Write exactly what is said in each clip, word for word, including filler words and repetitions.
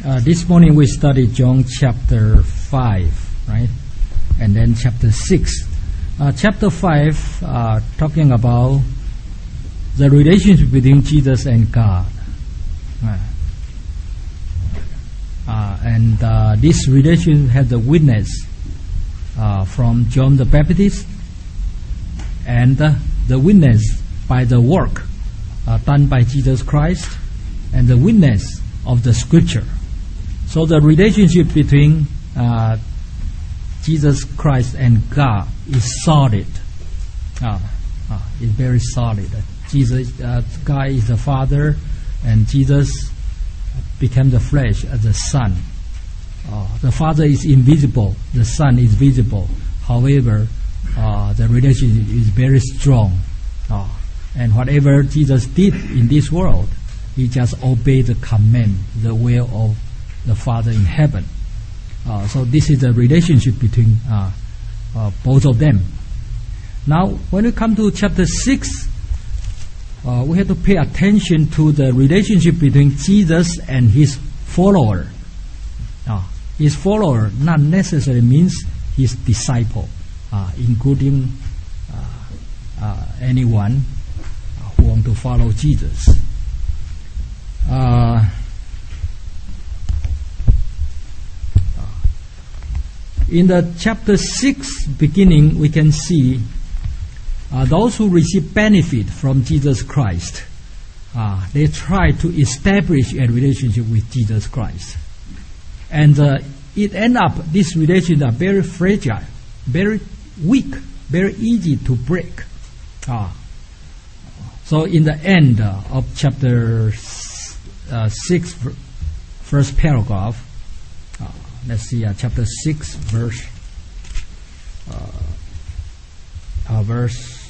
Uh, this morning we studied John chapter five, right? And then chapter six. Uh, chapter five, uh, talking about the relationship between Jesus and God. Uh, uh, and uh, this relation has a witness uh, from John the Baptist, and uh, the witness by the work uh, done by Jesus Christ, and the witness of the Scripture. So the relationship between uh, Jesus Christ and God is solid. Uh, uh, it's very solid. Jesus, uh, God is the Father, and Jesus became the flesh as the Son. Uh, the Father is invisible, the Son is visible. However, uh, the relationship is very strong. Uh, and whatever Jesus did in this world, He just obeyed the command, the will of the Father in heaven. Uh, so this is the relationship between uh, uh, both of them. Now, when we come to chapter six, uh, we have to pay attention to the relationship between Jesus and His follower. Uh, his follower not necessarily means His disciple, uh, including uh, uh, anyone who wants to follow Jesus. Uh, In the chapter six beginning, we can see uh, those who receive benefit from Jesus Christ, uh, they try to establish a relationship with Jesus Christ. And uh, it ends up, these relations are very fragile, very weak, very easy to break. Uh, so in the end uh, of chapter uh, six, first paragraph, let's see, uh, chapter six, verse, uh, uh, verse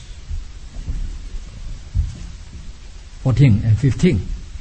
fourteen and fifteen.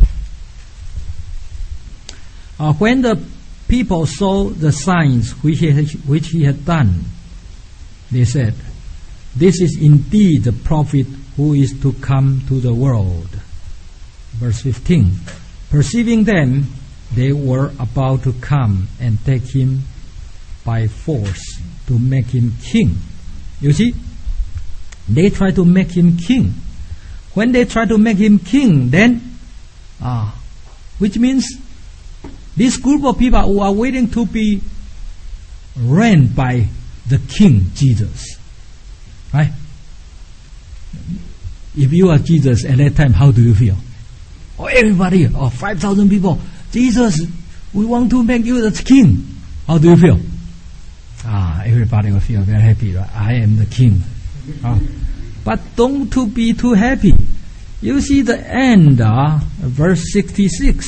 Uh, when the people saw the signs which he, had, which he had done, they said, "This is indeed the prophet who is to come to the world." Verse fifteen. Perceiving them, they were about to come and take him by force to make him king. You see, they try to make him king. When they try to make him king, then, ah, which means this group of people who are waiting to be reigned by the King Jesus, right? If you are Jesus at that time, how do you feel? Oh, everybody, oh, five thousand people. Jesus, we want to make you the king. How do you feel? Ah, everybody will feel very happy. Right? I am the king. Ah. But don't to be too happy. You see the end, uh, verse sixty-six.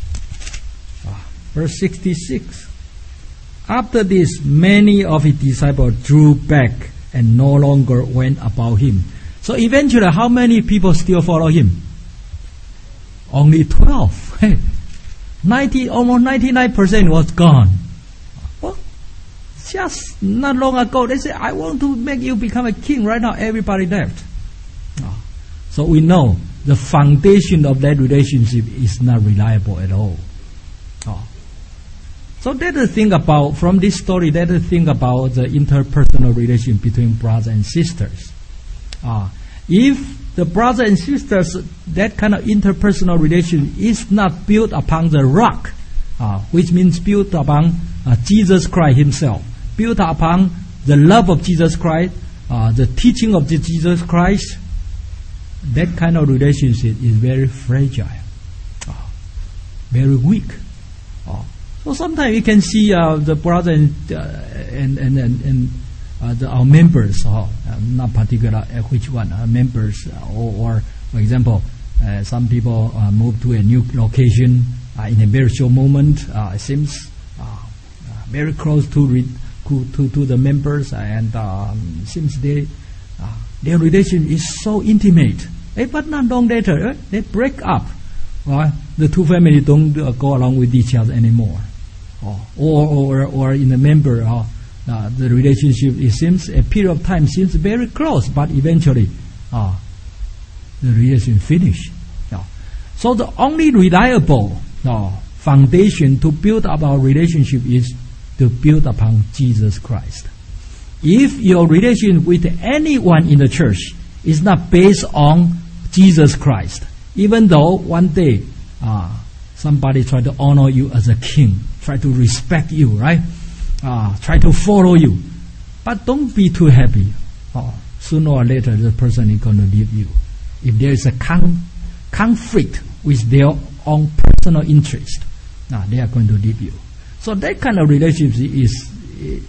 Ah, verse sixty-six. After this, many of his disciples drew back and no longer went about him. So eventually, how many people still follow him? Only twelve. Hey. Ninety, almost ninety-nine percent was gone. Well, just not long ago, they said, "I want to make you become a king." Right now, everybody left. Oh. So we know the foundation of that relationship is not reliable at all. Oh. So let us think about, from this story, let us think about the interpersonal relation between brothers and sisters. Uh, if the brothers and sisters, that kind of interpersonal relation is not built upon the rock, uh, which means built upon uh, Jesus Christ Himself, built upon the love of Jesus Christ, uh, the teaching of the Jesus Christ. That kind of relationship is very fragile, uh, very weak. Uh, so sometimes you can see uh, the brother and uh, and and and. and Uh, the, our members, uh, not particular uh, which one, uh, members, uh, or, or, for example, uh, some people uh, move to a new location uh, in a very short moment. Uh, it seems uh, uh, very close to, re- to, to to the members, and um, seems they, uh, their relation is so intimate. Eh, but not long later, eh, they break up. Uh, the two families don't uh, go along with each other anymore, uh, or or or in a member. Uh, Uh, the relationship, it seems, a period of time seems very close, but eventually uh, the relationship finished. Uh, so the only reliable uh, foundation to build up our relationship is to build upon Jesus Christ. If your relation with anyone in the church is not based on Jesus Christ, even though one day uh, somebody try to honor you as a king, try to respect you, right? Uh, try to follow you, but don't be too happy. Oh, sooner or later, the person is going to leave you. If there is a con- conflict with their own personal interest, uh, they are going to leave you. So that kind of relationship is is,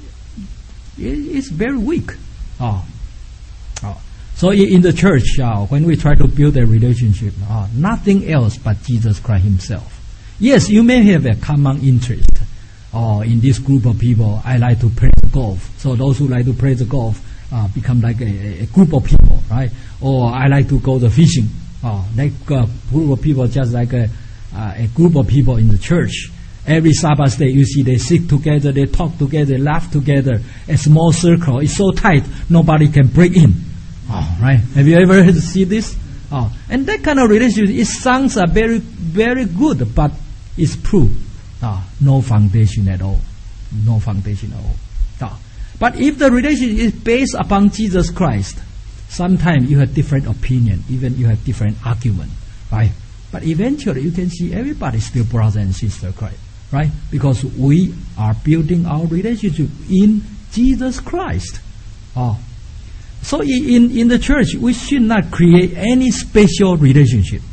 is very weak. Oh. Oh. So in the church, uh, when we try to build a relationship, uh, nothing else but Jesus Christ Himself. Yes, you may have a common interest. Oh, in this group of people, I like to play the golf. So those who like to play the golf uh, become like a, a group of people, right? Or I like to go to fishing. Oh, that uh, group of people just like a, uh, a group of people in the church. Every Sabbath day, you see they sit together, they talk together, laugh together. A small circle. It's so tight, nobody can break in. Oh, right? Have you ever seen this? Oh, and that kind of relationship, it sounds uh, very, very good, but it's true. Ah, no foundation at all. No foundation at all. Ah. But if the relationship is based upon Jesus Christ, sometimes you have different opinion, even you have different argument, right? But eventually you can see everybody is still brother and sister, Christ, right? Because we are building our relationship in Jesus Christ. Oh. So in, in the church, we should not create any special relationship.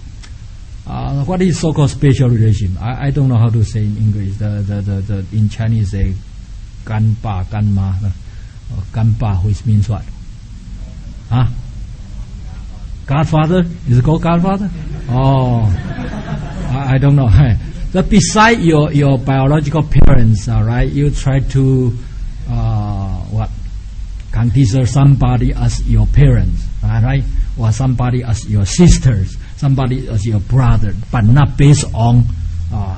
Uh, what is so-called special relationship? I, I don't know how to say in English. The the the, the in Chinese say gan pa gan ma, uh, gan pa, which means what? Huh? Godfather? Is it called Godfather? Oh, I, I don't know. So beside your your biological parents, all right, you try to uh, what? Consider somebody as your parents, all right, or somebody as your sisters. Somebody as your brother, but not based on uh,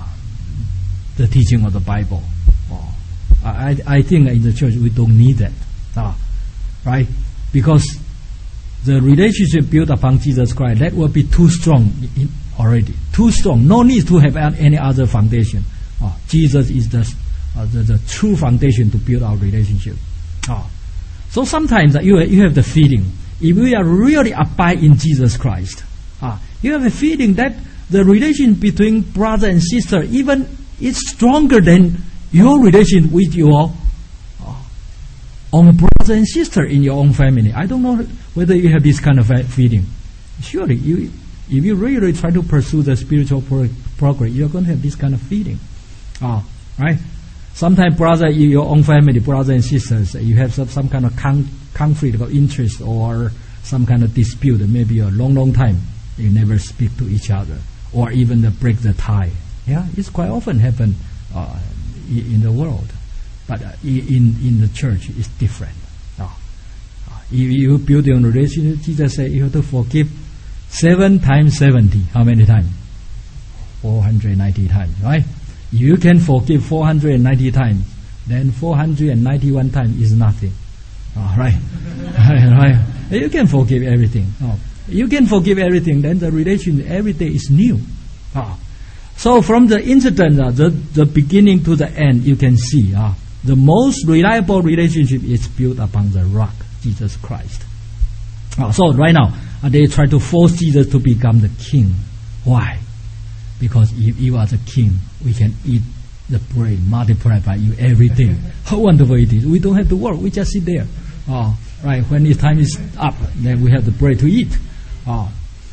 the teaching of the Bible. Oh, I, I think in the church we don't need that, uh, right? Because the relationship built upon Jesus Christ, that will be too strong in, already. Too strong. No need to have any other foundation. Uh, Jesus is the, uh, the the true foundation to build our relationship. Uh, so sometimes uh, you you have the feeling, if we are really abide in Jesus Christ, Ah, you have a feeling that the relation between brother and sister even is stronger than your relation with your uh, own brother and sister in your own family. I don't know whether you have this kind of feeling. Surely, you, if you really try to pursue the spiritual pro- progress, you're going to have this kind of feeling. Ah, right? Sometimes brother in your own family, brother and sisters, you have some, some kind of con- conflict of interest or some kind of dispute, maybe a long, long time. You never speak to each other, or even the break the tie. Yeah, it's quite often happen uh, in the world, but uh, in in the church it's different. Uh, if you build your relationship, Jesus said you have to forgive seven times seventy. How many times? Four hundred ninety times, right? If you can forgive four hundred ninety times, then four hundred ninety-one times is nothing. Uh, right? right, right. You can forgive everything. Oh. You can forgive everything, then the relation every day is new. Ah. So from the incident, uh, the, the beginning to the end, you can see uh, the most reliable relationship is built upon the rock, Jesus Christ. Uh, so right now, uh, they try to force Jesus to become the king. Why? Because if you are the king, we can eat the bread multiplied by you every day. How wonderful it is. We don't have to work, we just sit there. Uh, right, when the time is up, then we have the bread to eat. Oh.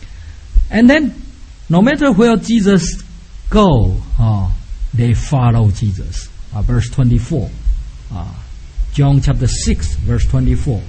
And then, no matter where Jesus go, oh, they follow Jesus. Uh, verse twenty-four, uh, John chapter six, verse twenty-four.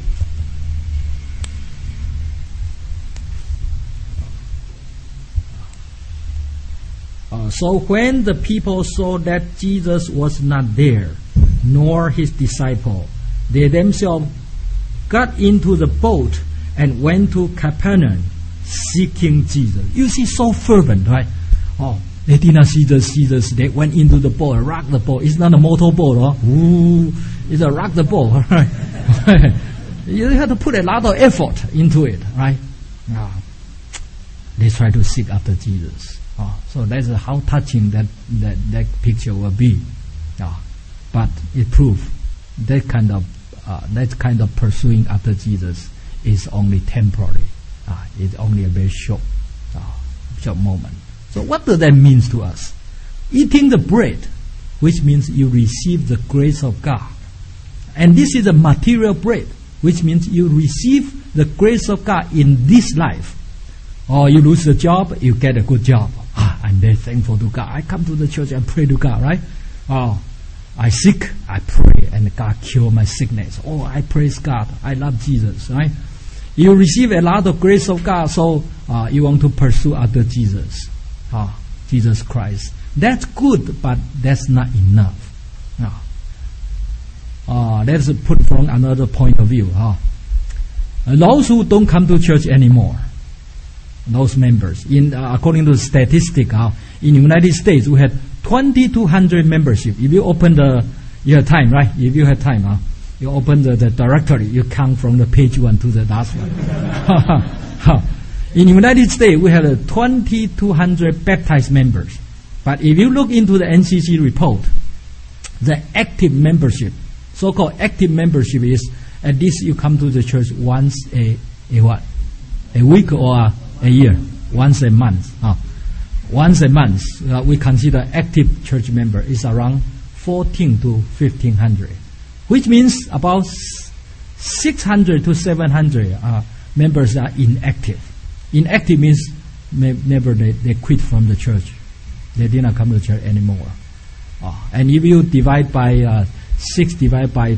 Uh, so when the people saw that Jesus was not there, nor his disciple, they themselves got into the boat and went to Capernaum, seeking Jesus. You see, so fervent, right? Oh, they did not see the Jesus. They went into the boat, rock the boat. It's not a motorboat, huh? Ooh, it's a rock the boat, right? You have to put a lot of effort into it, right? Ah. They try to seek after Jesus. Uh, so that's how touching that, that, that picture will be. Uh, but it proves that kind of uh, that kind of pursuing after Jesus is only temporary. Uh, it's only a very short, uh, short moment. So what does that mean to us? Eating the bread, which means you receive the grace of God. And this is a material bread, which means you receive the grace of God in this life. Or you lose the job, you get a good job. Ah, I'm very thankful to God. I come to the church and pray to God, right? Oh, I sick, I pray, and God cure my sickness. Oh, I praise God. I love Jesus, right? You receive a lot of grace of God, so uh, you want to pursue after Jesus, uh, Jesus Christ. That's good, but that's not enough. Uh, uh, let's put from another point of view. Uh, those who don't come to church anymore, those members, in uh, according to the statistic, uh, in the United States, we had twenty-two hundred membership. If you open the, you have time, right? If you have time, uh, you open the, the directory, you count from the page one to the last one. In the United States, we have uh, twenty-two hundred baptized members. But if you look into the N C C report, the active membership, so-called active membership, is at least you come to the church once a, a what? A week or a year? Once a month. Uh, once a month, uh, we consider active church member is around fourteen to fifteen hundred, which means about six hundred to seven hundred uh, members are inactive. Inactive means may, never they, they quit from the church. They did not come to church anymore. Uh, and if you divide by uh, six divided by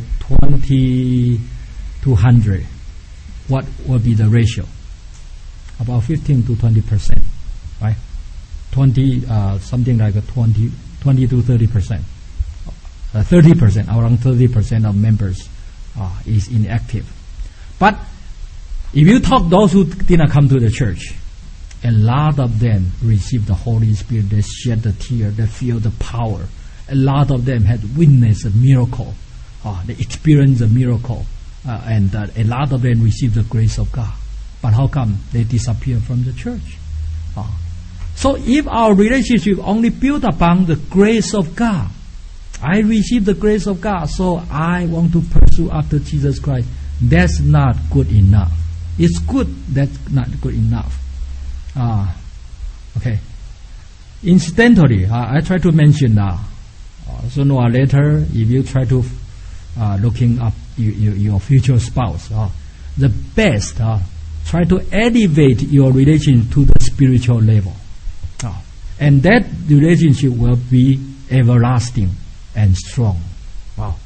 twenty-two hundred, what will be the ratio? About fifteen to twenty percent, right? twenty, uh, something like a twenty, twenty to thirty percent. Uh, thirty percent, around thirty percent of members uh, is inactive. But if you talk those who did not come to the church, a lot of them received the Holy Spirit. They shed the tear. They feel the power. A lot of them had witnessed a miracle. Uh, they experienced a miracle. Uh, and uh, a lot of them received the grace of God. But how come they disappear from the church? Uh, so if our relationship only built upon the grace of God, I receive the grace of God, so I want to pursue after Jesus Christ, that's not good enough. It's good, that's not good enough. Uh, okay. Incidentally, uh, I try to mention now, uh, sooner or later, if you try to uh, looking up you, you, your future spouse, uh, the best, uh, try to elevate your relation to the spiritual level. Uh, and that relationship will be everlasting and strong. Wow.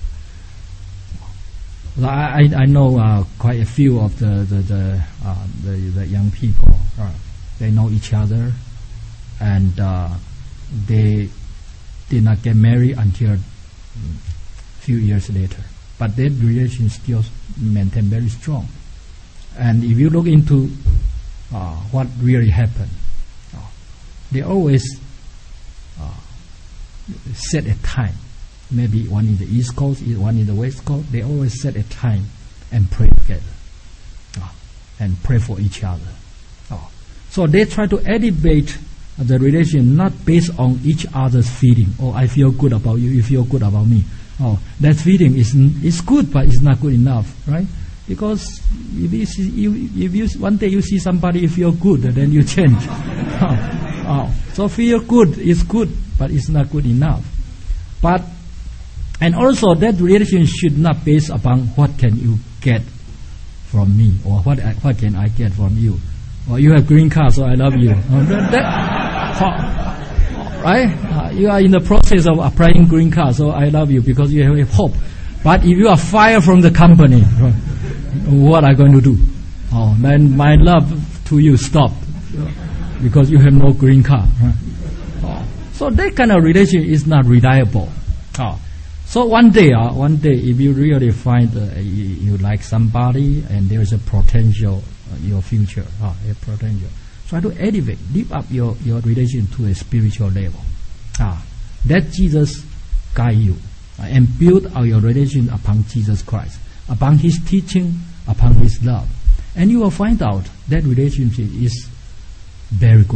I, I know uh, quite a few of the the the, uh, the, the young people. Uh, they know each other, and uh, they did not get married until a few years later. But their relationship still maintained very strong. And if you look into uh, what really happened, uh, they always uh, set a time. Maybe one in the East Coast, one in the West Coast. They always set a time and pray together, uh, and pray for each other. Uh, so they try to elevate the relation not based on each other's feeling. Oh, I feel good about you, you feel good about me. Oh, that feeling is is good, but it's not good enough, right? Because if you, see, you, if you one day you see somebody you feel good, then you change. oh, oh. So feel good is good, but it's not good enough. But and also that relationship should not based upon what can you get from me, or what what can I get from you. Or you have green card, so I love you. Uh, that, that, right? Uh, you are in the process of applying green card, so I love you because you have hope. But if you are fired from the company, right, what are you going to do? Oh, then my love to you stopped because you have no green card. Right? Oh, so that kind of relationship is not reliable. Oh. So one day, uh, one day, if you really find uh, you, you like somebody and there is a potential, uh, your future, uh, a potential, try to elevate, lift up your, your relation to a spiritual level. Uh, let Jesus guide you uh, and build out your relation upon Jesus Christ, upon His teaching, upon His love. And you will find out that relationship is very good.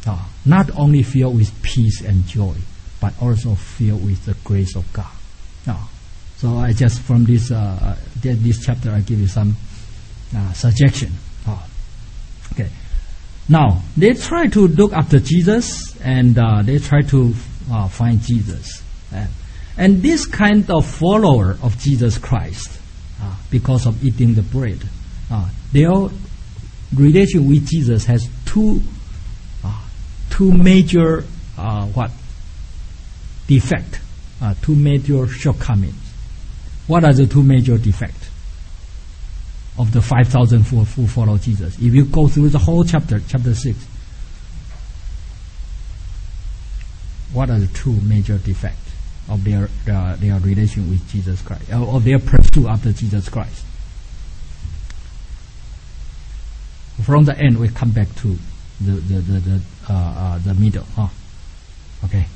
Uh, not only filled with peace and joy, but also filled with the grace of God. Uh, so I just, from this uh, this chapter, I give you some uh, suggestion. Uh, okay. Now, they try to look after Jesus, and uh, they try to uh, find Jesus. And, and this kind of follower of Jesus Christ, uh, because of eating the bread, uh, their relation with Jesus has two uh, two major uh, what defect, uh, two major shortcomings. What are the two major defects of the five thousand who, who follow Jesus? If you go through the whole chapter, chapter six, what are the two major defects of their uh, their relation with Jesus Christ, uh, of their pursuit after Jesus Christ? From the end, we come back to the the the, the uh, uh, the middle. Huh? Okay.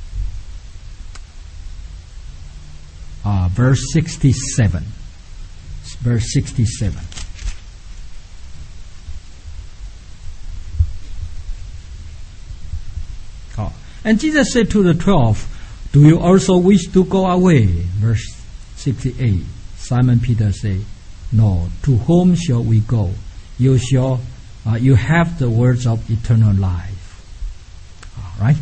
Uh, verse sixty-seven. Verse sixty-seven. Oh. And Jesus said to the twelve, "Do you also wish to go away?" Verse sixty-eight. Simon Peter said, "No. To whom shall we go? You shall, uh, you have the words of eternal life." All right.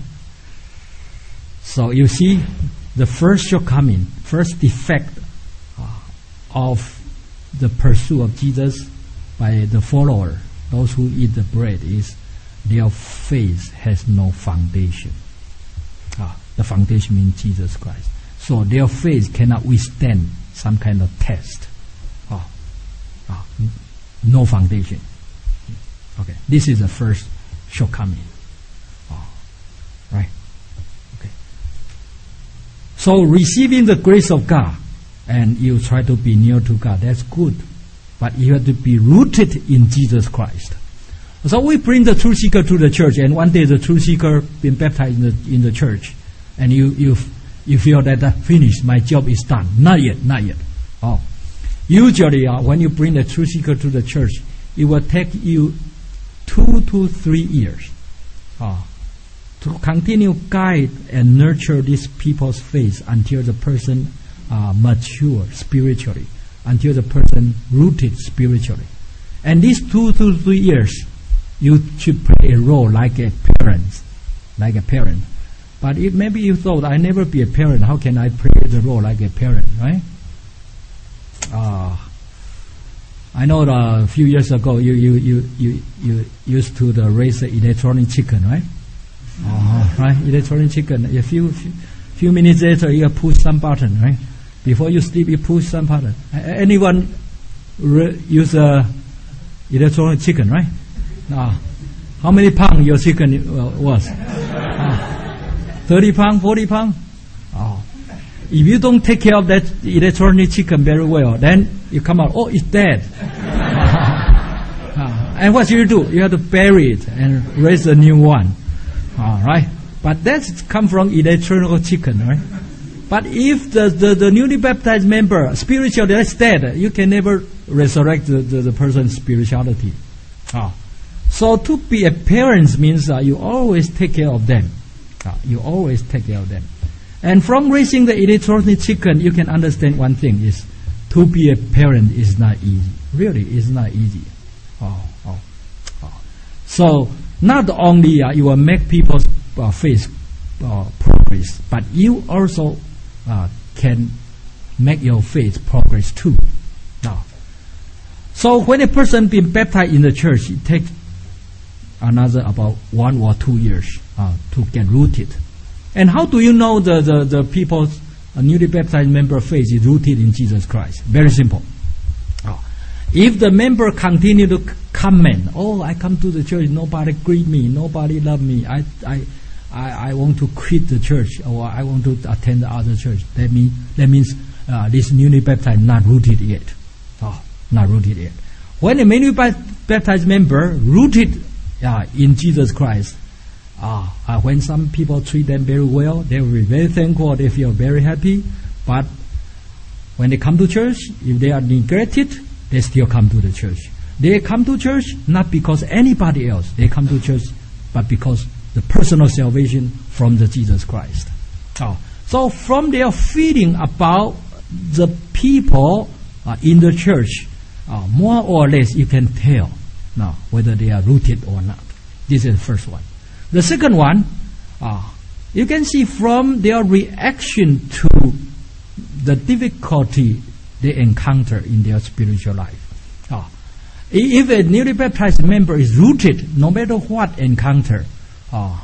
So you see, the first shortcoming, first defect uh, of the pursuit of Jesus by the follower, those who eat the bread, is their faith has no foundation. Uh, the foundation means Jesus Christ. So their faith cannot withstand some kind of test. Uh, uh, no foundation. Okay, this is the first shortcoming. Oh, right? Okay. So receiving the grace of God, and you try to be near to God, that's good. But you have to be rooted in Jesus Christ. So we bring the truth seeker to the church, and one day the truth seeker been baptized in the in the church, and you you you feel that uh, finished, my job is done. Not yet, not yet. Oh. Usually, uh, when you bring the truth seeker to the church, it will take you two to three years uh, to continue guide and nurture these people's faith until the person uh, mature spiritually, until the person rooted spiritually. And these two to three years, you should play a role like a parent, like a parent. But if maybe you thought, I never be a parent, how can I play the role like a parent, right? Uh, I know that a few years ago you you, you, you, you used to the raise the electronic chicken, right? Uh, right, electronic chicken. A few, few few minutes later you push some button, right? Before you sleep you push some button. Anyone re- use a electronic chicken, right? Uh, how many pounds your chicken uh, was? Uh, thirty pounds, forty pounds? Oh. If you don't take care of that electronic chicken very well, then you come out, oh, it's dead. uh, and what you do? You have to bury it and raise a new one. All right? But that's come from electronic chicken, right? But if the, the, the newly baptized member, spiritually, that's dead, you can never resurrect the, the, the person's spirituality. Uh, so to be a parent means uh, you always take care of them. Uh, you always take care of them. And from raising the electronic chicken, you can understand one thing is to be a parent is not easy. Really, it's not easy. Oh, oh, oh. So not only uh, you will make people's uh, faith uh, progress, but you also uh, can make your faith progress too. Now, so when a person been baptized in the church, it takes another about one or two years uh, to get rooted. And how do you know the, the, the people's uh, newly baptized member faith is rooted in Jesus Christ? Very simple. Oh. If the member continue to c- comment, oh, I come to the church, nobody greet me, nobody love me, I, I, I, I want to quit the church, or I want to attend the other church. That mean that means uh, this newly baptized not rooted yet. Oh, not rooted yet. When a newly baptized member rooted uh, in Jesus Christ, Ah, uh, when some people treat them very well, they will be very thankful, they feel very happy. But when they come to church, if they are neglected, they still come to the church. They come to church not because anybody else. They come to church, but because the personal salvation from the Jesus Christ. Oh, so from their feeling about the people uh, in the church, uh, more or less you can tell now whether they are rooted or not. This is the first one. The second one, uh, you can see from their reaction to the difficulty they encounter in their spiritual life. Uh, if a newly baptized member is rooted, no matter what encounter, uh,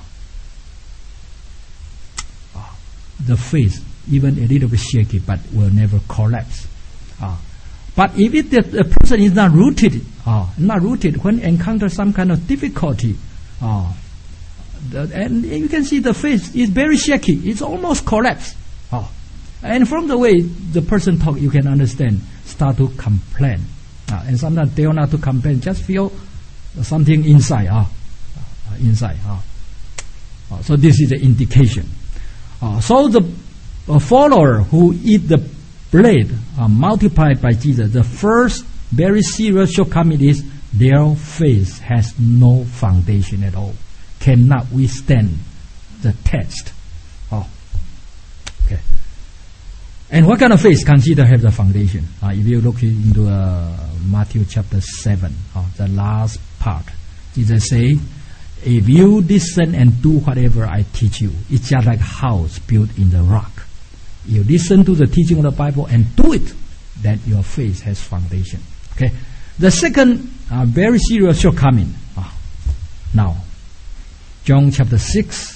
uh, the faith, even a little bit shaky, but will never collapse. Uh, but if it, the, the person is not rooted, uh, not rooted, when encounter some kind of difficulty, uh, the, and you can see the faith is very shaky. It's almost collapsed. Uh, and from the way the person talk, you can understand, start to complain. Uh, and sometimes they don't have to complain, just feel something inside. Uh, uh, inside. Uh. Uh, so this is the indication. Uh, so the uh, follower who eat the bread uh, multiplied by Jesus, the first very serious shortcoming is their faith has no foundation at all, cannot withstand the test. Oh, okay. And what kind of faith consider have the foundation? Uh, if you look into uh, Matthew chapter seven, uh, the last part, Jesus say, if you listen and do whatever I teach you, it's just like a house built in the rock. You listen to the teaching of the Bible and do it, then your faith has foundation. Okay. The second uh, very serious shortcoming. Uh, now, John chapter six,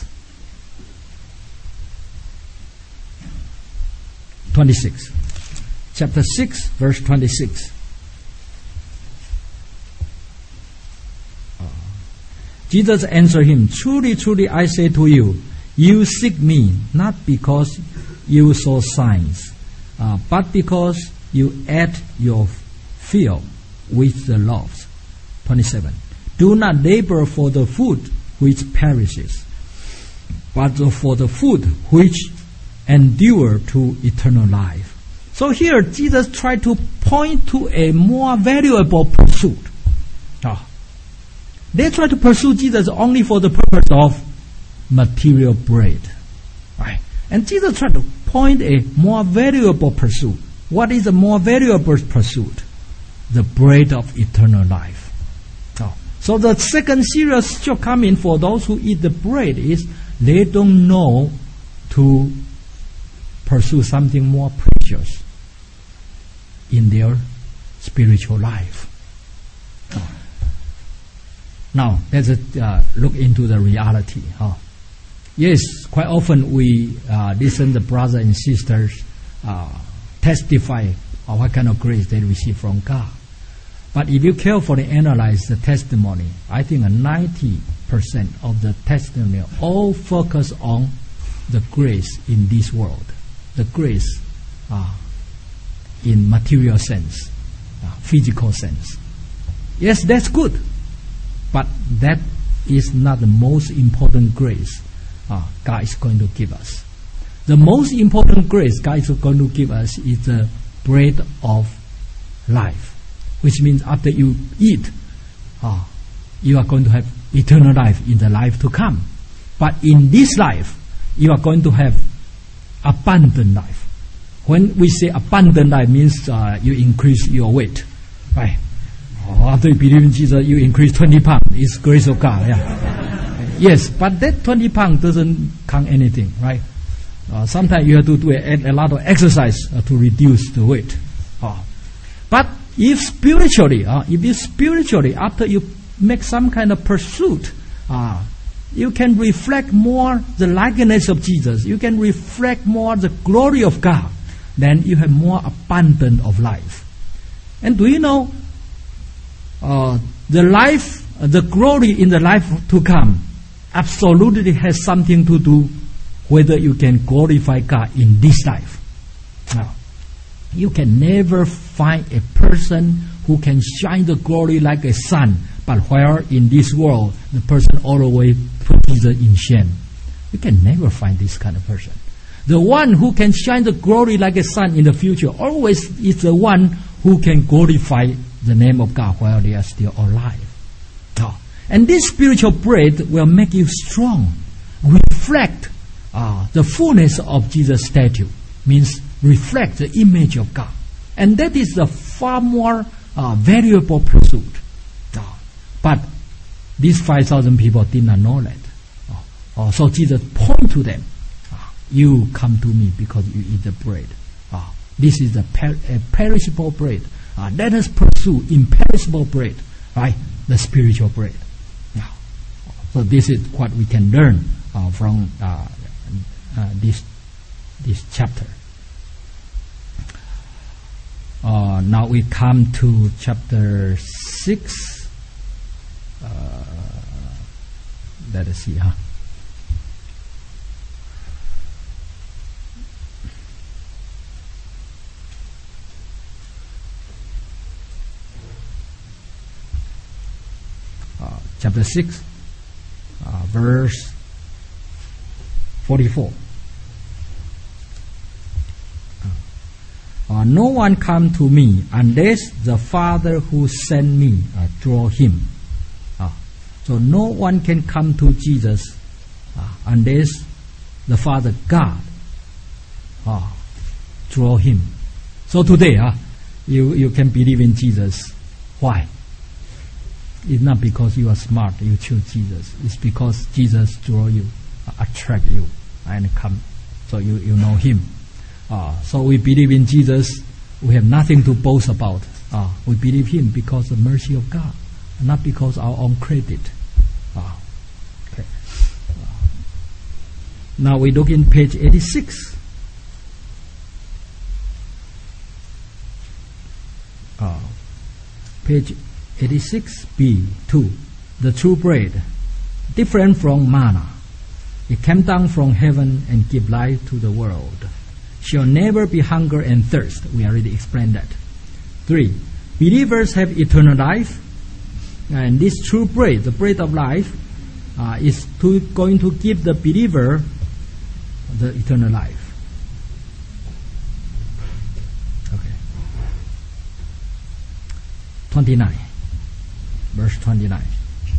twenty-six. Chapter six, verse twenty-six. Uh, Jesus answered him, truly, truly, I say to you, you seek me, not because you saw signs, uh, but because you ate your fill with the loaves. twenty-seven. Do not labor for the food which perishes, but for the food which endure to eternal life. So here Jesus tried to point to a more valuable pursuit. Oh. They try to pursue Jesus only for the purpose of material bread. Right? And Jesus tried to point a more valuable pursuit. What is a more valuable pursuit? The bread of eternal life. Oh. So the second serious shortcoming for those who eat the bread is they don't know to pursue something more precious in their spiritual life. Oh. Now, let's uh, look into the reality. Oh. Yes, quite often we uh, listen to brothers and sisters uh, testify of what kind of grace they receive from God. But if you carefully analyze the testimony, I think ninety percent of the testimony all focus on the grace in this world, the grace uh, in material sense, uh, physical sense. Yes, that's good, but that is not the most important grace uh, God is going to give us. The most important grace God is going to give us is the bread of life, which means after you eat, uh, you are going to have eternal life in the life to come. But in this life, you are going to have abundant life. When we say abundant life, means uh, you increase your weight, right? Oh, after you believe in Jesus, you increase twenty pounds. It's grace of God. Yeah. Yes, but that twenty pounds doesn't count anything, right? Uh, sometimes you have to do a, a lot of exercise uh, to reduce the weight. Uh, but if spiritually, uh, if you spiritually, after you make some kind of pursuit, uh, you can reflect more the likeness of Jesus. You can reflect more the glory of God. Then you have more abundance of life. And do you know, uh, the life, uh, the glory in the life to come, absolutely has something to do whether you can glorify God in this life. Now, you can never find a person who can shine the glory like a sun, but where in this world the person always put Jesus in shame. You can never find this kind of person. The one who can shine the glory like a sun in the future always is the one who can glorify the name of God while they are still alive. Now, And this spiritual bread will make you strong, reflect uh, the fullness of Jesus' statue, means reflect the image of God. And that is a far more uh, valuable pursuit. Uh, but these five thousand people did not know that. Uh, uh, so Jesus pointed to them. Uh, you come to me because you eat the bread. Uh, this is a, per- a perishable bread. Uh, let us pursue imperishable bread, right? The spiritual bread. Uh, so this is what we can learn uh, from uh, uh, this this chapter. Uh, now we come to chapter six. Uh, let us see, huh? Uh, chapter six, uh, verse forty-four. Uh, no one come to me unless the Father who sent me uh, draw him. Uh, so no one can come to Jesus uh, unless the Father God uh, draw him. So today, uh, you you can believe in Jesus. Why? It's not because you are smart, you choose Jesus. It's because Jesus draw you, uh, attract you, and come. So you, you know him. Uh, so we believe in Jesus. We have nothing to boast about. Uh, we believe him because of the mercy of God, not because of our own credit. Uh, okay. Uh, now we look in page eighty-six. Uh, page eighty-six B two. The true bread, different from manna. It came down from heaven and gave life to the world. Shall never be hunger and thirst. We already explained that. Three, believers have eternal life, and this true bread, the bread of life, uh, is to, going to give the believer the eternal life. Okay. twenty-nine, verse twenty-nine.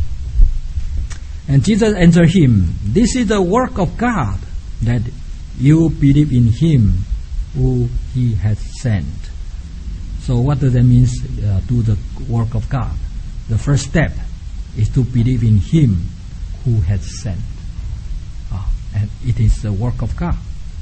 And Jesus answered him, this is the work of God, that you believe in him who he has sent. So what does that mean, uh, do the work of God? The first step is to believe in him who has sent. Uh, and it is the work of God.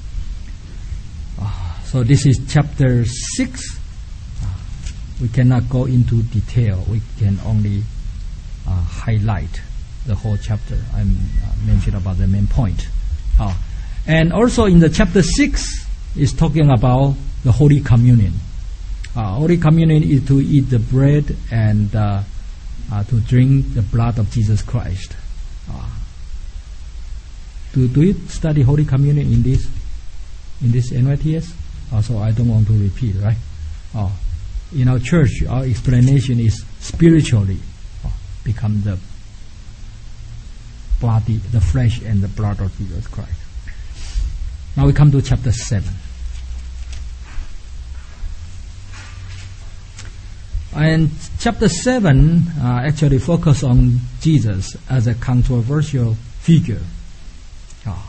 Uh, so this is chapter six. Uh, we cannot go into detail. We can only uh, highlight the whole chapter. I uh, mentioned about the main point. Uh, And also in the chapter six is talking about the Holy Communion. Uh, Holy Communion is to eat the bread and uh, uh, to drink the blood of Jesus Christ. Uh, do do you study Holy Communion in this in this N Y T S? Uh, so I don't want to repeat, right? Uh, in our church, our explanation is spiritually uh, become the body, the flesh and the blood of Jesus Christ. Now we come to chapter seven. And chapter seven uh, actually focuses on Jesus as a controversial figure. Oh.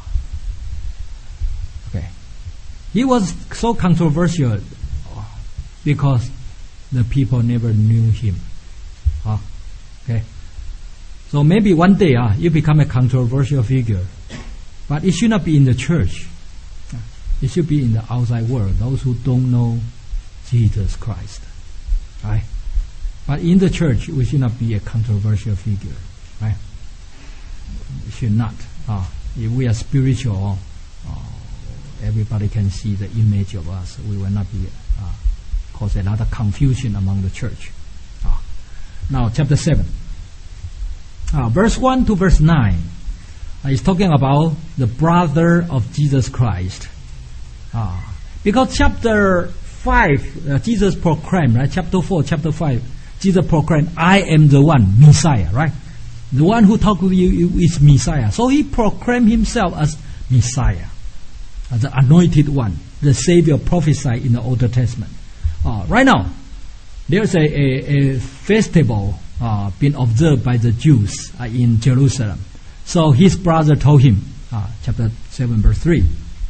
Okay. He was so controversial because the people never knew him. Oh. Okay. So maybe one day uh, you become a controversial figure, but it should not be in the church. It should be in the outside world, those who don't know Jesus Christ. Right? But in the church, we should not be a controversial figure. Right? We should not. Uh, if we are spiritual, uh, everybody can see the image of us. We will not be uh, cause a lot of confusion among the church. Uh, now, chapter seven. Uh, verse one to verse nine uh, is talking about the brother of Jesus Christ. Ah, because chapter five, uh, Jesus proclaimed, right? Chapter four, chapter five, Jesus proclaimed, I am the one, Messiah, right? The one who talked with you is Messiah. So he proclaimed himself as Messiah, as the anointed one, the Savior prophesied in the Old Testament. Uh, right now, there's a, a, a festival uh, been observed by the Jews uh, in Jerusalem. So his brother told him, uh, chapter seven, verse three.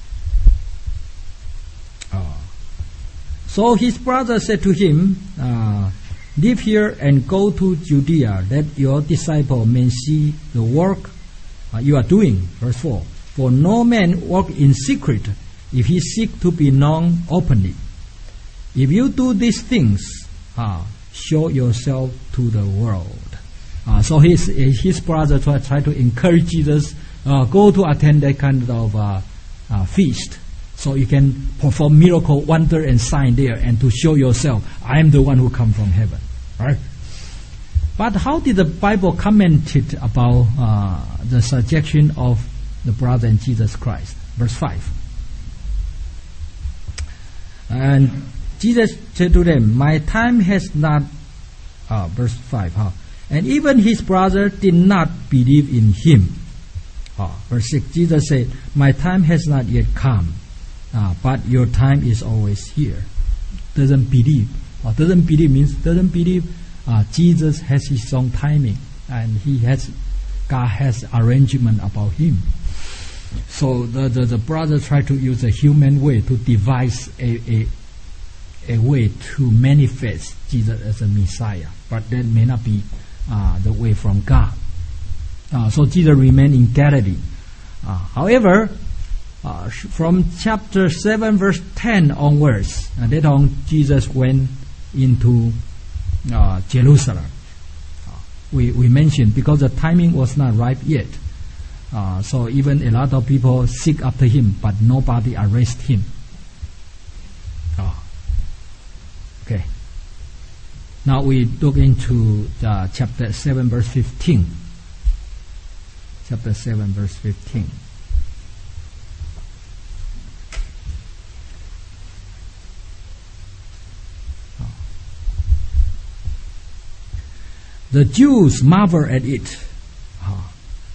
Uh, so his brother said to him, uh, "Live here and go to Judea, that your disciple may see the work uh, you are doing." Verse four. "For no man work in secret if he seek to be known openly. If you do these things, uh, show yourself to the world." Uh, so his his brother tried try to encourage Jesus, uh, go to attend that kind of uh, uh, feast, so you can perform miracle, wonder, and sign there, and to show yourself, I am the one who come from heaven. Right? But how did the Bible commented about uh, the suggestion of the brother and Jesus Christ? Verse five. And Jesus said to them, "My time has not," uh, verse five, huh? "and even his brother did not believe in him." Uh, verse six, Jesus said, "My time has not yet come, uh, but your time is always here." Doesn't believe. Uh, doesn't believe means doesn't believe uh, Jesus has his own timing, and he has God has arrangement about him. So the, the, the brother tried to use a human way to devise a, a a way to manifest Jesus as a Messiah, but that may not be uh, the way from God. Uh, so Jesus remained in Galilee. Uh, however, uh, from chapter seven, verse ten onwards, uh, later on Jesus went into uh, Jerusalem. Uh, we, we mentioned because the timing was not ripe yet. Uh, so even a lot of people seek after him, but nobody arrested him. Uh, okay. Now we look into uh, chapter seven, verse fifteen. Chapter seven, verse fifteen. Oh. The Jews marvel at it. Oh.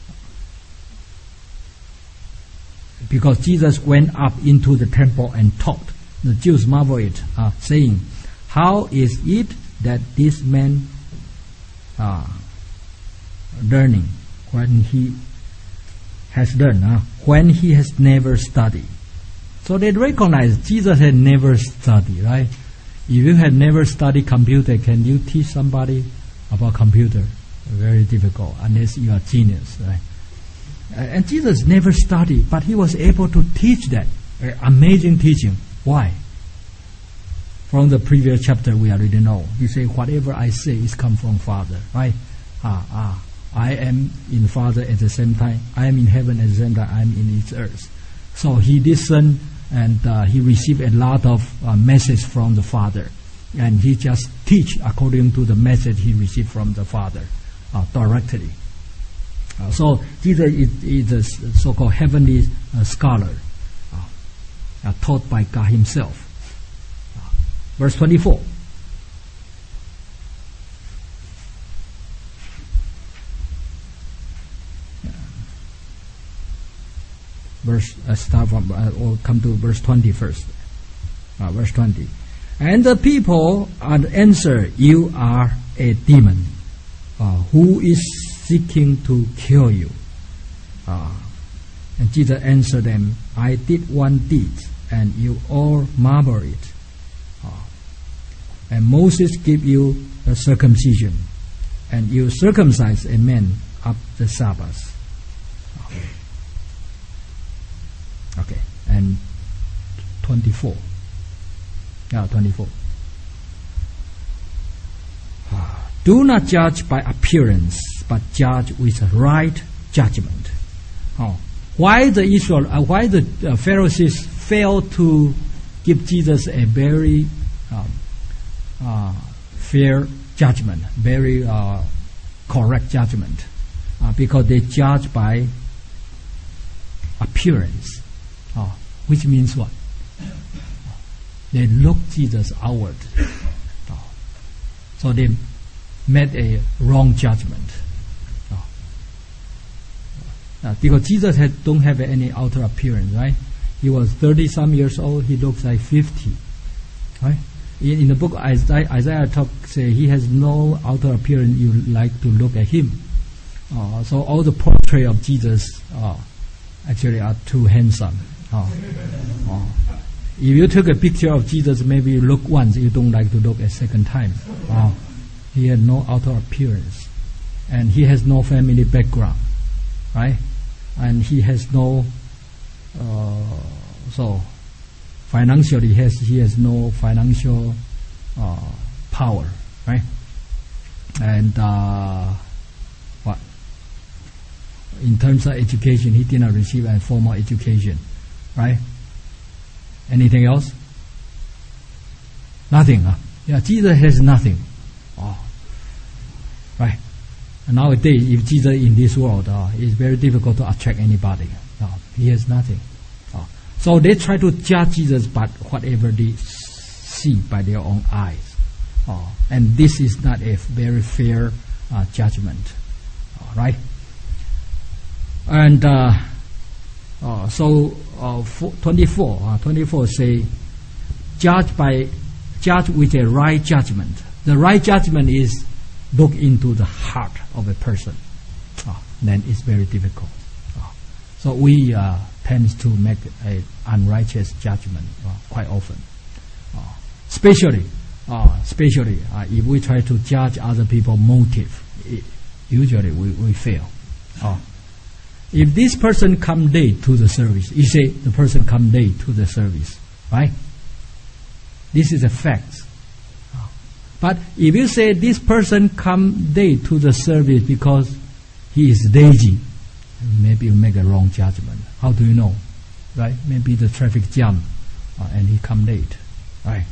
Because Jesus went up into the temple and taught. The Jews marvel at it, uh, saying, "How is it that this man uh, learning when he has learned, uh, when he has never studied?" So they recognize Jesus had never studied, right? If you had never studied computer, can you teach somebody about computer? Very difficult, unless you are genius, right? And Jesus never studied, but he was able to teach that. Uh, amazing teaching. Why? From the previous chapter we already know. He said, "Whatever I say is come from Father," right? Ah, ah. I am in Father at the same time. I am in heaven at the same time. I am in its earth. So he listened and uh, he received a lot of uh, message from the Father. And he just teach according to the message he received from the Father uh, directly. Uh, so Jesus is, is a so-called heavenly uh, scholar uh, uh, taught by God himself. Uh, verse twenty-four. Verse uh, start from uh, or come to verse twenty first. Uh, verse twenty. And the people answered, "You are a demon. Uh, who is seeking to kill you?" Uh, and Jesus answered them, "I did one deed, and you all marvel it. Uh, and Moses gave you the circumcision, and you circumcise a man of the Sabbath." Okay, and twenty-four. Yeah, twenty-four. "Do not judge by appearance, but judge with right judgment." Oh, why the Israel? Uh, why the uh, Pharisees failed to give Jesus a very um, uh, fair judgment, very uh, correct judgment? Uh, because they judge by appearance. Oh, which means what? They look Jesus outward. Oh. So they made a wrong judgment. Oh. Uh, because Jesus had, don't have any outer appearance, right? He was thirty some years old, he looks like fifty. Right? In, in the book Isaiah, Isaiah talk say he has no outer appearance you like to look at him. Uh, so all the portrait of Jesus uh, actually are too handsome. Uh, uh, if you took a picture of Jesus, maybe you look once, you don't like to look a second time. Uh, he had no outer appearance, and he has no family background, right? And he has no uh, so financially he has he has no financial uh, power, right? And uh, what in terms of education, he did not receive a formal education, right? Anything else? Nothing. Huh? Yeah, Jesus has nothing. Oh, right. And nowadays, if Jesus in this world, uh, it's very difficult to attract anybody. Uh, he has nothing. Uh, so they try to judge Jesus by whatever they see by their own eyes. Uh, and this is not a very fair uh, judgment. Uh, right? And uh, uh, so uh, twenty-four, uh, twenty-four say, judge by judge with a right judgment. The right judgment is look into the heart of a person. Uh, then it's very difficult. Uh, so we uh, tend to make an unrighteous judgment uh, quite often. Uh, especially, uh, especially uh, if we try to judge other people's motive, it, usually we, we fail. Uh, if this person come late to the service, you say the person come late to the service, right? This is a fact. But if you say this person come late to the service because he is lazy, maybe you make a wrong judgment. How do you know? Right? Maybe the traffic jam uh, and he come late. Right?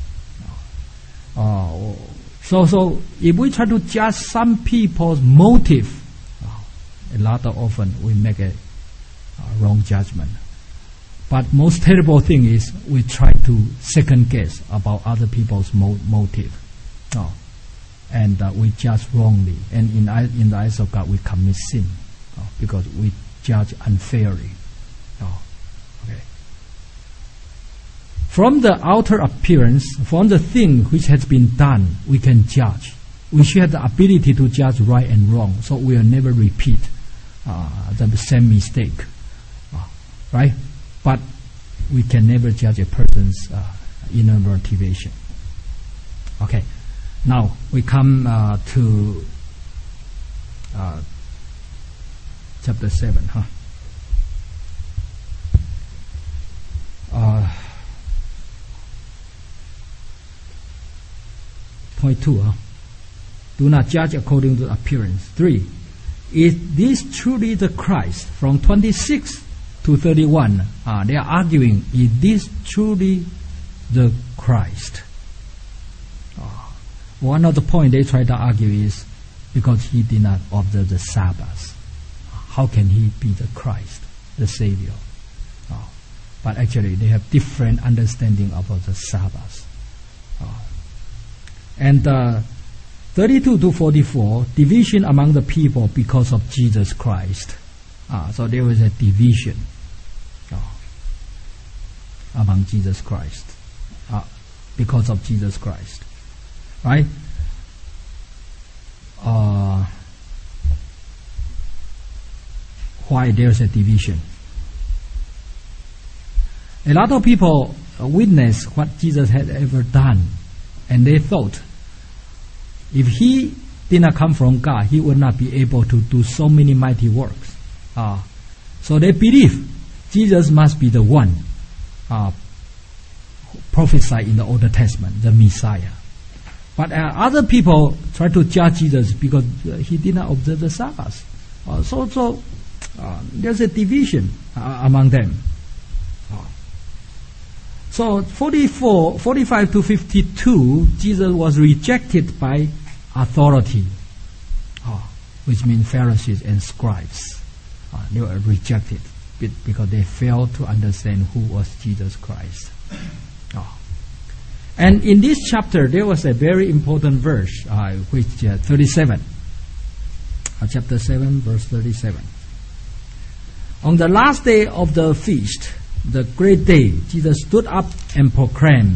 Uh, so, so if we try to judge some people's motive, uh, a lot of often we make a uh, wrong judgment. But most terrible thing is we try to second guess about other people's mo- motive. Oh, and uh, we judge wrongly, and in, in the eyes of God we commit sin oh, because we judge unfairly. Oh, okay. From the outer appearance, from the thing which has been done, we can judge. We should have the ability to judge right and wrong, so we will never repeat uh, the same mistake. Oh, right? But we can never judge a person's uh, inner motivation. Okay. Now we come uh, to uh, chapter seven, huh? Uh, point two, huh? Do not judge according to appearance. Three, is this truly the Christ? From twenty-six to thirty-one, uh, they are arguing: is this truly the Christ? One of the points they try to argue is because he did not observe the Sabbath. How can he be the Christ, the Savior? Oh. But actually they have different understanding about the Sabbath. Oh. And uh, thirty-two to forty-four, division among the people because of Jesus Christ. Ah, so there was a division oh, among Jesus Christ uh, because of Jesus Christ. Right? Uh, why there's a division? A lot of people witness what Jesus had ever done, and they thought if he did not come from God, he would not be able to do so many mighty works. Uh, so they believe Jesus must be the one uh, prophesied in the Old Testament, the Messiah. But uh, other people try to judge Jesus because uh, he did not observe the Sabbath. Uh, so so uh, there's a division uh, among them. Uh, so forty-four, forty-five to fifty-two, Jesus was rejected by authority, uh, which means Pharisees and scribes. Uh, they were rejected because they failed to understand who was Jesus Christ. Uh, And in this chapter, there was a very important verse, uh, which uh, thirty-seven, uh, chapter seven, verse thirty-seven. On the last day of the feast, the great day, Jesus stood up and proclaimed,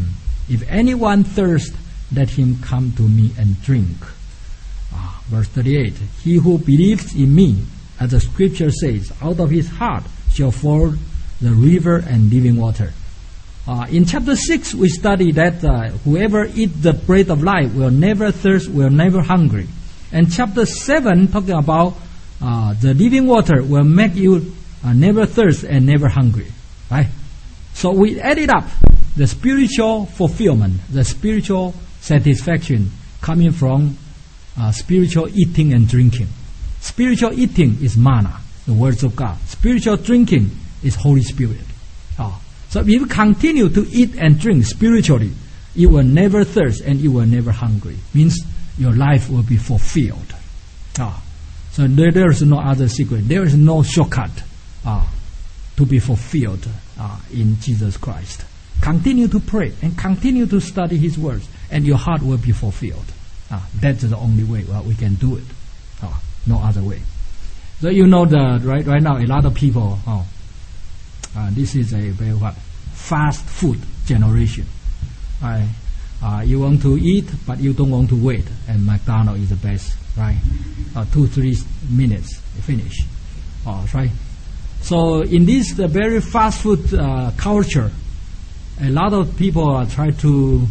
If anyone thirsts, let him come to me and drink. Ah, verse thirty-eight. He who believes in me, as the scripture says, out of his heart shall flow the river and living water. Uh, in chapter six, we study that uh, whoever eats the bread of life will never thirst, will never hungry. And chapter seven, talking about uh, the living water will make you uh, never thirst and never hungry. Right? So we add it up. The spiritual fulfillment, the spiritual satisfaction coming from uh, spiritual eating and drinking. Spiritual eating is manna, the words of God. Spiritual drinking is Holy Spirit. Oh. So if you continue to eat and drink spiritually, you will never thirst and you will never hungry. Means your life will be fulfilled. Oh. So there, there is no other secret. There is no shortcut uh, to be fulfilled uh, in Jesus Christ. Continue to pray and continue to study His words, and your heart will be fulfilled. Uh, that's the only way well, we can do it. Uh, no other way. So you know that right right now a lot of people. Oh, uh, this is a very what fast food generation. Right? Uh, you want to eat, but you don't want to wait, and McDonald's is the best. Right? Uh, two three minutes finish. Oh, right. So in this the very fast food uh, culture, a lot of people are trying to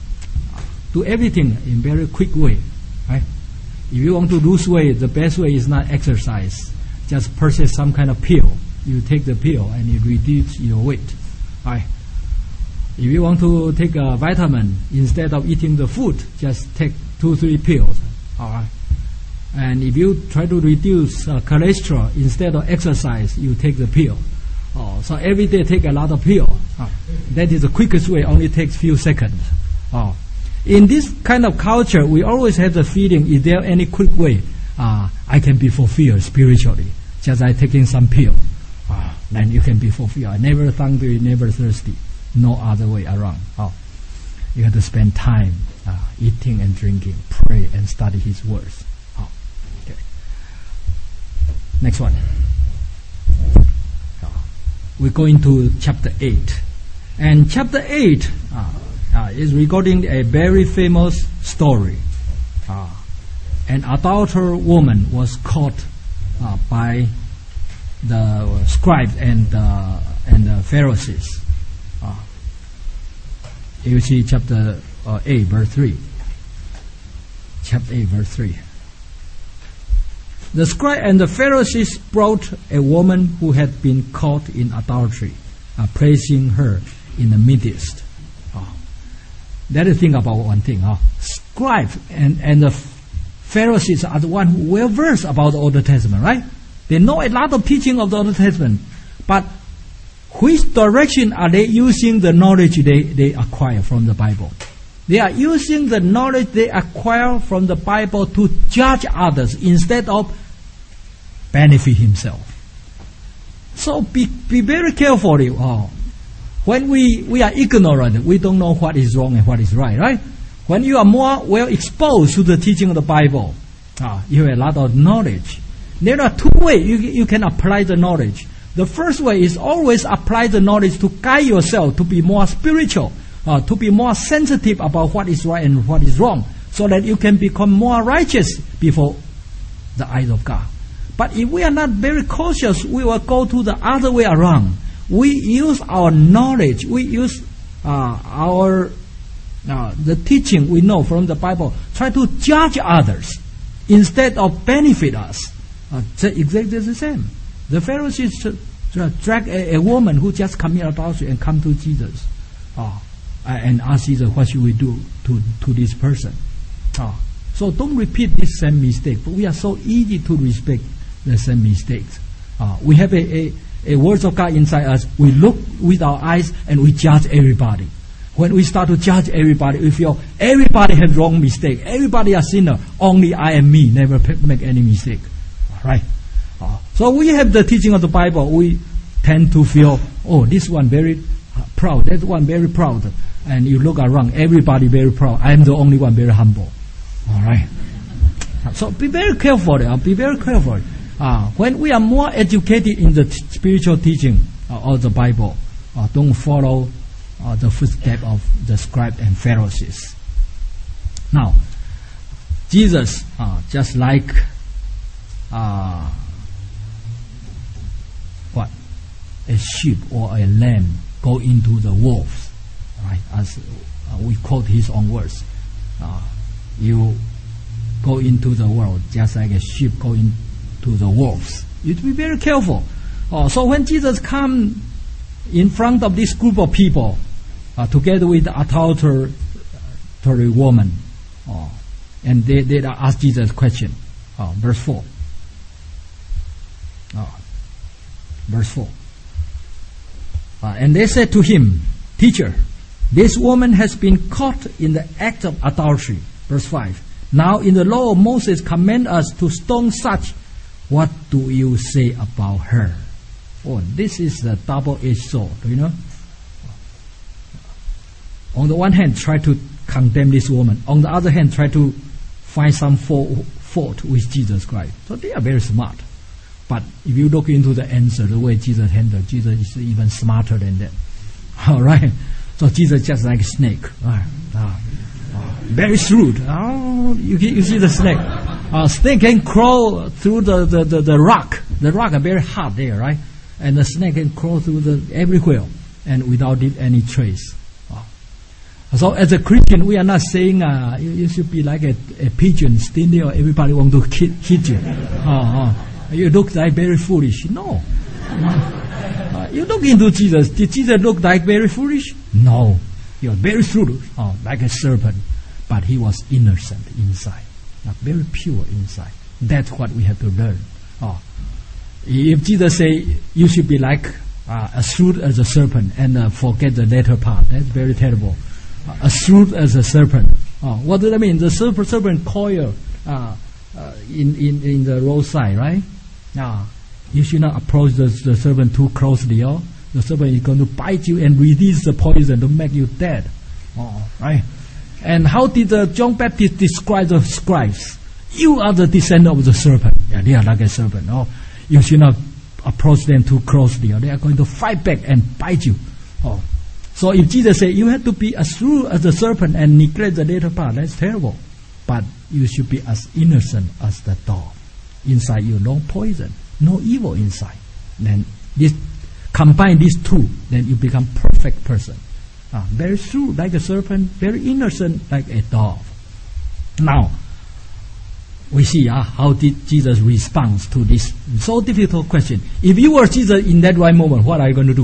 do everything in very quick way, right? If you want to lose weight, the best way is not exercise. Just purchase some kind of pill. You take the pill and it reduces your weight, right? If you want to take a vitamin, instead of eating the food, just take two, three pills, all right? And if you try to reduce uh, cholesterol, instead of exercise, you take the pill. Oh, so every day take a lot of pill. Oh, that is the quickest way, only takes few seconds. Oh. In this kind of culture, we always have the feeling, is there any quick way uh, I can be fulfilled spiritually? Just like taking some pill. Oh, then you can be fulfilled. Never hungry, never thirsty. No other way around. Oh. You have to spend time uh, eating and drinking, pray and study His words. Oh. Okay. Next one. We go into chapter eight. And chapter eight uh, uh, is regarding a very famous story. Uh, an adulterer woman was caught uh, by the scribes and, uh, and the Pharisees. Uh, you see chapter uh, eight, verse three. Chapter eight, verse three. The scribe and the Pharisees brought a woman who had been caught in adultery, uh, placing her in the midst. Oh. That is the thing about one thing. Oh. Scribes and, and the Pharisees are the one who well versed about the Old Testament, right? They know a lot of teaching of the Old Testament. But which direction are they using the knowledge they, they acquire from the Bible? They are using the knowledge they acquire from the Bible to judge others instead of benefit himself. So be, be very careful. Oh. When we, we are ignorant, we don't know what is wrong and what is right, right? When you are more well exposed to the teaching of the Bible, ah, you have a lot of knowledge. There are two ways you, you can apply the knowledge. The first way is always apply the knowledge to guide yourself to be more spiritual. Uh, to be more sensitive about what is right and what is wrong, so that you can become more righteous before the eyes of God. But if we are not very cautious, we will go to the other way around. We use our knowledge, we use uh, our uh, the teaching we know from the Bible, try to judge others instead of benefit us. Uh, exactly the same. The Pharisees drag a, a woman who just committed adultery and come to Jesus. Uh, and ask Jesus, what should we do to, to this person? Oh. So don't repeat this same mistake. But we are so easy to respect the same mistakes. Uh, we have a, a, a word of God inside us. We look with our eyes and we judge everybody. When we start to judge everybody, we feel everybody has wrong mistake. Everybody a sinner. Only I and me never make any mistake. All right? Uh, so we have the teaching of the Bible. We tend to feel, oh, this one very proud. That one very proud. And you look around, everybody very proud. I am the only one very humble. All right. So be very careful. Uh, be very careful. Uh, when we are more educated in the t- spiritual teaching uh, of the Bible, uh, don't follow uh, the footsteps of the scribes and Pharisees. Now, Jesus, uh, just like uh, what a sheep or a lamb go into the wolves, right? As uh, we quote his own words, uh, you go into the world just like a sheep go into the wolves. You have to be very careful. Uh, so when Jesus come in front of this group of people, uh, together with the adulterous woman, uh, and they, they ask Jesus a question. Uh, verse four. Uh, verse four. Uh, and they said to him, Teacher, this woman has been caught in the act of adultery. Verse five. Now in the law of Moses command us to stone such. What do you say about her? Oh, this is a double-edged sword, do you know? On the one hand, try to condemn this woman. On the other hand, try to find some fault, fault with Jesus Christ. So they are very smart. But if you look into the answer, the way Jesus handled, Jesus is even smarter than that. All right? So Jesus just like a snake. Right? Uh, uh, very shrewd. Oh, you, you see the snake. Uh, snake can crawl through the, the, the, the rock. The rock are very hard there, right? And the snake can crawl through the everywhere and without any trace. Uh, so as a Christian, we are not saying uh, you, you should be like a, a pigeon standing there. Everybody want to hit, hit you. Uh, uh. You look like very foolish. No. Uh, you look into Jesus. Did Jesus look like very foolish? No. He was very shrewd, uh, like a serpent. But he was innocent inside. Uh, very pure inside. That's what we have to learn. Uh, if Jesus say you should be like uh, as shrewd as a serpent and uh, forget the latter part, that's very terrible. Uh, as shrewd as a serpent. Uh, what does that mean? The serpent, serpent coil uh, uh, in, in, in the roadside, right? Now, you should not approach the, the serpent too closely, or the serpent is going to bite you and release the poison to make you dead. Oh, right? And how did uh, John Baptist describe the scribes? You are the descendant of the serpent. Yeah, they are like a serpent. Oh, you should not approach them too closely, or they are going to fight back and bite you. Oh, so if Jesus said you have to be as shrewd as the serpent and neglect the later part, that's terrible. But you should be as innocent as the dove. Inside you, no poison, no evil inside. Then this combine these two, then you become perfect person. Ah, very shrewd like a serpent, very innocent like a dove. Now, we see uh, how did Jesus responds to this so difficult question. If you were Jesus in that right moment, what are you going to do?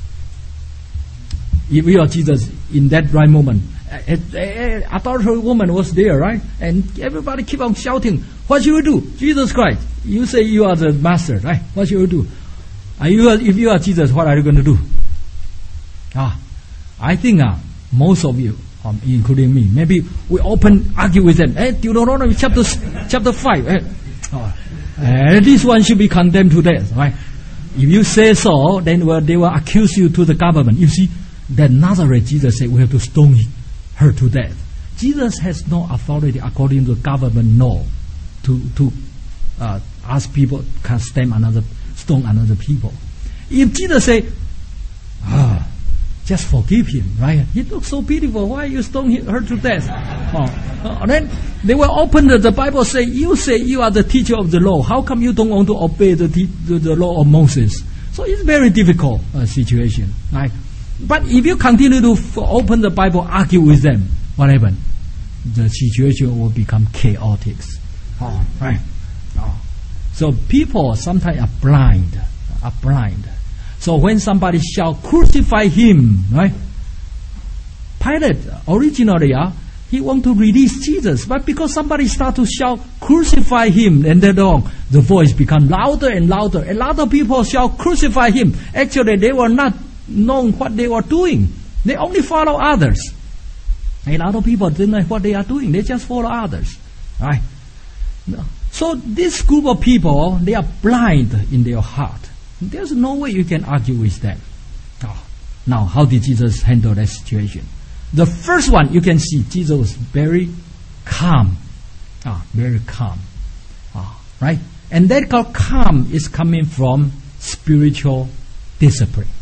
If you are Jesus in that right moment, a adulterous woman was there, right? And everybody keep on shouting, what should we do? Jesus Christ, you say you are the master, right? What should we do? Are you, if you are Jesus, what are you going to do? Ah, I think uh, most of you, um, including me, maybe we open argue with them. Hey, Deuteronomy chapter chapter five. Hey, oh, uh, this one should be condemned to death, right? If you say so, then well, they will accuse you to the government. You see, that Nazareth, Jesus said, we have to stone her to death. Jesus has no authority according to government law to to uh, ask people can stone another stone another people. If Jesus say, ah, just forgive him, right? He looks so beautiful. Why you stone her to death? Oh. Uh, then they will open the, the Bible. Say you say you are the teacher of the law. How come you don't want to obey the the, the law of Moses? So it's very difficult uh, situation, right? But if you continue to f- open the Bible, argue with them, what happens? The situation will become chaotic. Oh, right? Oh. So people sometimes are blind, are blind. So when somebody shall crucify him, right? Pilate originally, uh, he want to release Jesus, but because somebody start to shout, crucify him, and then on, the voice become louder and louder. A lot of people shall crucify him. Actually, they were not knowing what they were doing. They only follow others. A lot of people didn't know what they are doing. They just follow others, right? So this group of people, they are blind in their heart. There's no way you can argue with them. Oh. Now, how did Jesus handle that situation? The first one, you can see Jesus was very calm. Ah, very calm. Ah, right? And that calm is coming from spiritual discipline.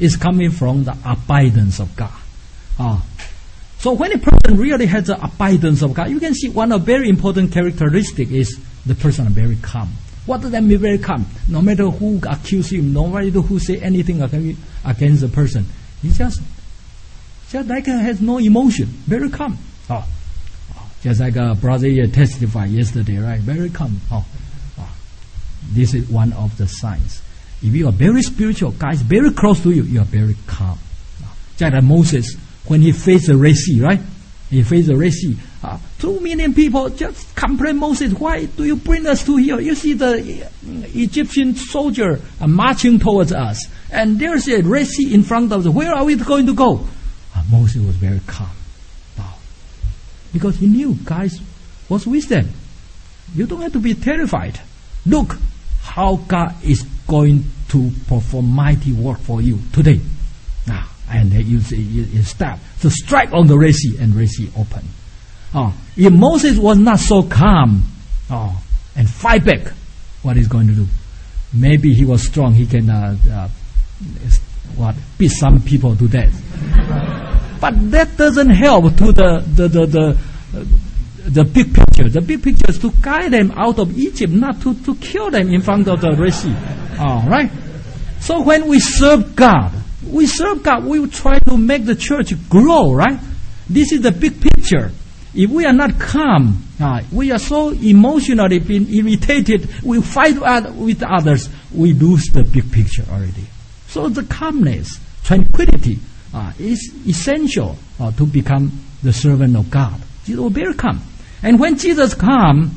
is coming from the abundance of God. Uh, so when a person really has the abundance of God, you can see one of very important characteristic is the person is very calm. What does that mean, very calm? No matter who accuse him, no matter who say anything against the person, he just, just like uh, has no emotion, very calm. Oh. Just like a brother here testified yesterday, right? Very calm. Oh. Oh. This is one of the signs. If you are very spiritual, guys, very close to you, you are very calm. Oh. Just like Moses, when he faced the Red Sea, right? He faced the Red Sea. Uh, two million people just complain, Moses, why do you bring us to here? You see the Egyptian soldier uh, marching towards us. And there's a Red Sea in front of us. Where are we going to go? Uh, Moses was very calm. Wow. Because he knew, guys, what's with them? You don't have to be terrified. Look how God is going to perform mighty work for you today. Now, and they use his staff to strike on the Red Sea, and Red Sea open. Oh, if Moses was not so calm, oh, and fight back, what is going to do? Maybe he was strong. He can uh, uh, what beat some people to death. But that doesn't help to the the the the, uh, the big picture. The big picture is to guide them out of Egypt, not to, to kill them in front of the Red Sea. All right. So when we serve God, we serve God. We try to make the church grow. Right. This is the big picture. If we are not calm, uh, we are so emotionally been irritated, we fight with others, we lose the big picture already. So the calmness, tranquility uh, is essential uh, to become the servant of God. Jesus was very calm. And when Jesus calm,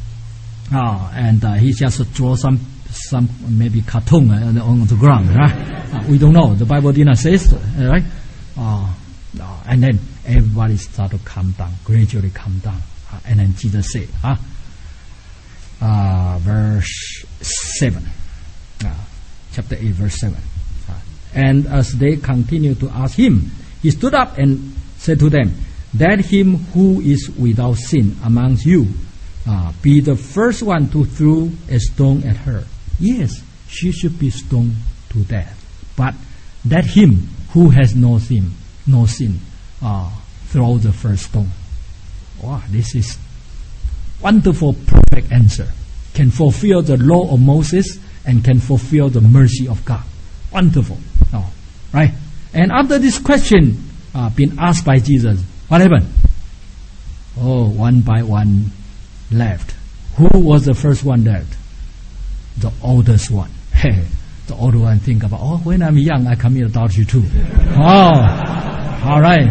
uh, and uh, he just draw some some maybe cartoon uh, on the ground, right? Uh, we don't know. The Bible did not say so, right? Uh, uh, and then everybody start to calm down, gradually calm down. Uh, and then Jesus said, uh, uh, verse seven, uh, chapter eight, verse seven. Uh, and as they continued to ask him, he stood up and said to them, "Let him who is without sin amongst you uh, be the first one to throw a stone at her. Yes, she should be stoned to death. But let him who has no sin, no sin, uh, throw the first stone." Wow, this is wonderful, perfect answer. Can fulfill the law of Moses and can fulfill the mercy of God. Wonderful. Oh, right? And after this question uh, been asked by Jesus, what happened? Oh, one by one left. Who was the first one left? The oldest one. Hey, the older one think about, oh, when I'm young, I commit adultery too. Oh, all right.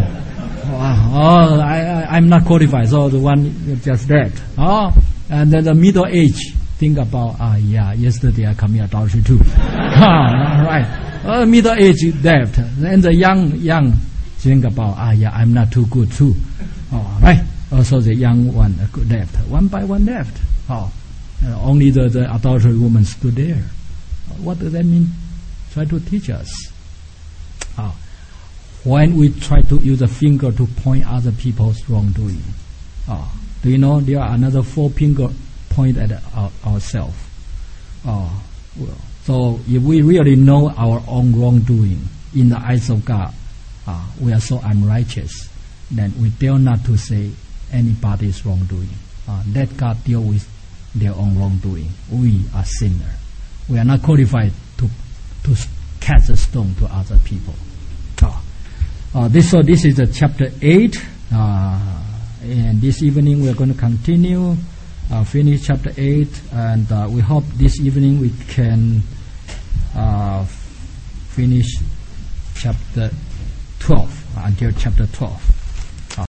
Oh, I, I, I'm not qualified, so the one just left. Oh, and then the middle age think about, ah, yeah, yesterday I commit adultery too. Ah, right. Uh, middle age left. And the young, young think about, ah, yeah, I'm not too good too. Oh, right. Also the young one left. One by one left. Oh, uh, only the, the adultery woman stood there. What does that mean? Try to teach us. Oh. When we try to use a finger to point other people's wrongdoing, oh, do you know there are another four finger point at our, ourselves? Oh, well, so if we really know our own wrongdoing in the eyes of God, uh, we are so unrighteous, then we dare not to say anybody's wrongdoing. Uh, let God deal with their own wrongdoing. We are sinners. We are not qualified to to cast a stone to other people. Oh. Uh, this so this is the chapter eight, uh, and this evening we are going to continue, uh, finish chapter eight, and uh, we hope this evening we can uh, finish chapter twelve uh, until chapter twelve.